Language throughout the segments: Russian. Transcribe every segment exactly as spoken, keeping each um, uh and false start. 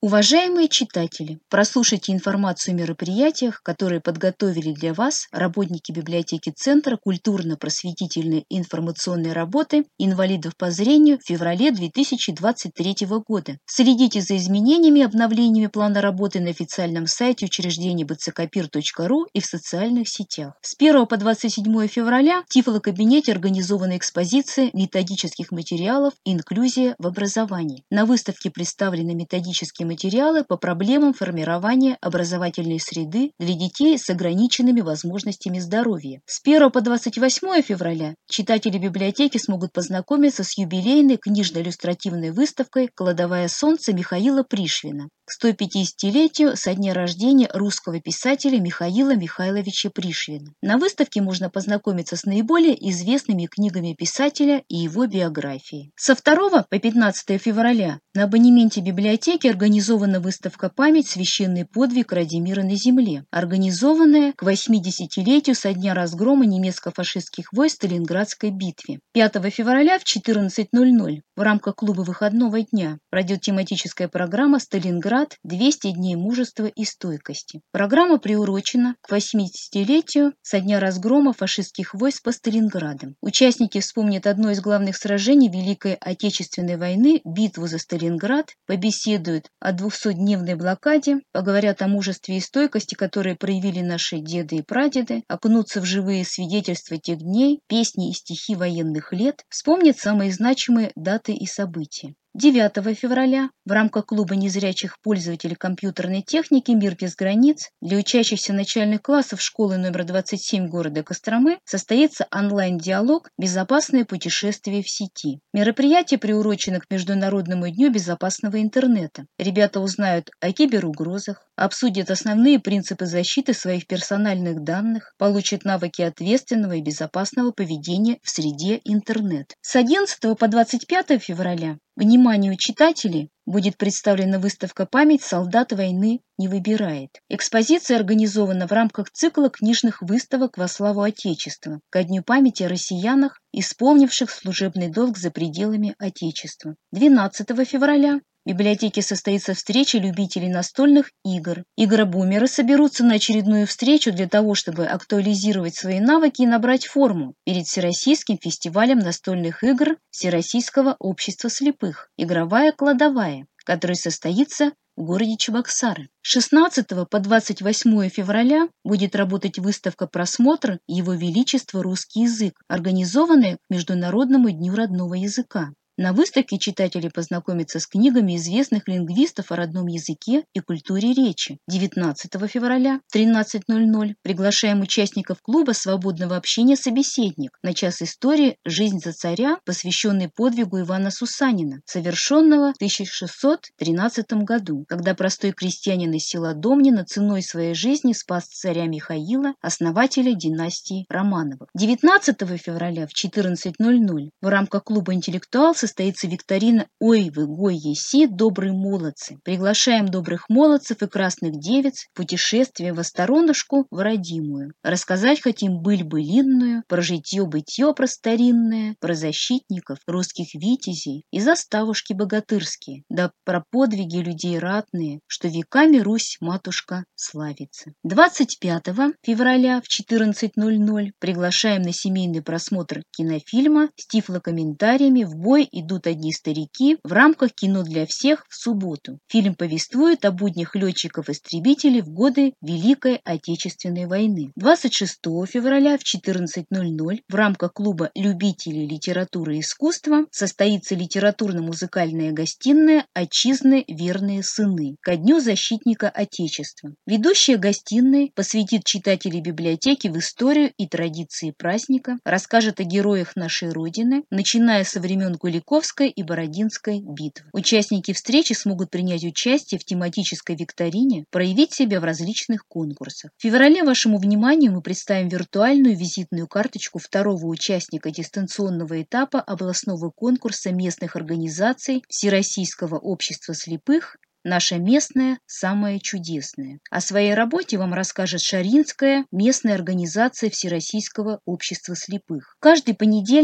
Уважаемые читатели, прослушайте информацию о мероприятиях, которые подготовили для вас работники библиотеки Центра культурно-просветительной и информационной работы инвалидов по зрению в феврале две тысячи двадцать третьего года. Следите за изменениями и обновлениями плана работы на официальном сайте учреждения бэ цэ ка пир точка ру и в социальных сетях. С первого по двадцать седьмое февраля в Тифлокабинете организована экспозиция методических материалов «Инклюзия в образовании». На выставке представлены методические материалы по проблемам формирования образовательной среды для детей с ограниченными возможностями здоровья. С первого по двадцать восьмое февраля читатели библиотеки смогут познакомиться с юбилейной книжно-иллюстративной выставкой «Кладовая солнца» Михаила Пришвина к сто пятидесятилетию со дня рождения русского писателя Михаила Михайловича Пришвина. На выставке можно познакомиться с наиболее известными книгами писателя и его биографией. Со второго по пятнадцатое февраля на абонементе библиотеки организована выставка «Память. Священный подвиг ради мира на земле», организованная к восьмидесятилетию со дня разгрома немецко-фашистских войск в Сталинградской битве. пятого февраля в четырнадцать ноль ноль в рамках клуба выходного дня пройдет тематическая программа «Сталинград. двести дней мужества и стойкости». Программа приурочена к восьмидесятилетию со дня разгрома фашистских войск по Сталинграду. Участники вспомнят одно из главных сражений Великой Отечественной войны – битву за Сталинград, побеседуют о двухсотдневной блокаде, поговорят о мужестве и стойкости, которые проявили наши деды и прадеды, окунутся в живые свидетельства тех дней, песни и стихи военных лет, вспомнят самые значимые даты и события. девятого февраля в рамках клуба незрячих пользователей компьютерной техники «Мир без границ» для учащихся начальных классов школы номер двадцать семь города Костромы состоится онлайн-диалог «Безопасное путешествие в сети». Мероприятие приурочено к Международному дню безопасного интернета. Ребята узнают о киберугрозах, обсудят основные принципы защиты своих персональных данных, получат навыки ответственного и безопасного поведения в среде интернет. С одиннадцатого по двадцать пятое февраля вниманию читателей будет представлена выставка «Память. Солдат войны не выбирает». Экспозиция организована в рамках цикла книжных выставок во славу Отечества ко Дню памяти о россиянах, исполнивших служебный долг за пределами Отечества. двенадцатого февраля в библиотеке состоится встреча любителей настольных игр. Игробумеры соберутся на очередную встречу для того, чтобы актуализировать свои навыки и набрать форму перед Всероссийским фестивалем настольных игр Всероссийского общества слепых «Игровая кладовая», который состоится в городе Чебоксары. С шестнадцатого по двадцать восьмое февраля будет работать выставка «Просмотр Его Величества русский язык», организованная к Международному дню родного языка. На выставке читатели познакомятся с книгами известных лингвистов о родном языке и культуре речи. девятнадцатого февраля в тринадцать ноль ноль приглашаем участников клуба свободного общения «Собеседник» на час истории «Жизнь за царя», посвященный подвигу Ивана Сусанина, совершенного в тысяча шестьсот тринадцатом году, когда простой крестьянин из села Домнино ценой своей жизни спас царя Михаила, основателя династии Романовых. девятнадцатого февраля в четырнадцать ноль ноль в рамках клуба «Интеллектуал» состоится викторина «Ой вы, гой еси, добрые молодцы». Приглашаем добрых молодцев и красных девиц в путешествие во сторонушку в родимую. Рассказать хотим быль-былинную, про житье-бытье просторинное, про защитников, русских витязей и заставушки богатырские, да про подвиги людей ратные, что веками Русь, матушка, славится. двадцать пятого февраля в четырнадцать ноль ноль приглашаем на семейный просмотр кинофильма с тифлокомментариями «В бой идут одни старики» в рамках «Кино для всех» в субботу. Фильм повествует о буднях летчиков-истребителей в годы Великой Отечественной войны. двадцать шестого февраля в четырнадцать ноль ноль в рамках клуба любителей литературы и искусства состоится литературно-музыкальная гостиная «Отчизны верные сыны» ко Дню защитника Отечества. Ведущая гостиной посвятит читателей библиотеки в историю и традиции праздника, расскажет о героях нашей Родины, начиная со времен Куликовской и Бородинской битв. Участники встречи смогут принять участие в тематической викторине, проявить себя в различных конкурсах. В феврале вашему вниманию мы представим виртуальную визитную карточку второго участника дистанционного этапа областного конкурса местных организаций Всероссийского общества слепых «Наша местная самая чудесная». О своей работе вам расскажет Шаринская местная организация Всероссийского общества слепых. Каждый понедельник в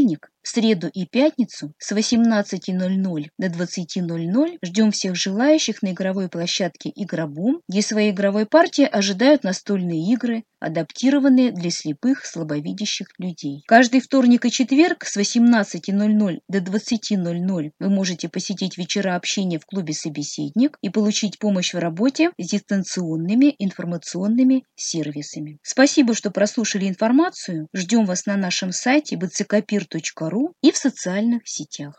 В среду и пятницу с восемнадцати ноль-ноль до двадцати ноль-ноль ждем всех желающих на игровой площадке «Игробум», где своей игровой партии ожидают настольные игры, адаптированные для слепых, слабовидящих людей. Каждый вторник и четверг с восемнадцати ноль-ноль до двадцати ноль-ноль вы можете посетить вечера общения в клубе «Собеседник» и получить помощь в работе с дистанционными информационными сервисами. Спасибо, что прослушали информацию. Ждем вас на нашем сайте би цэ копир точка ру и в социальных сетях.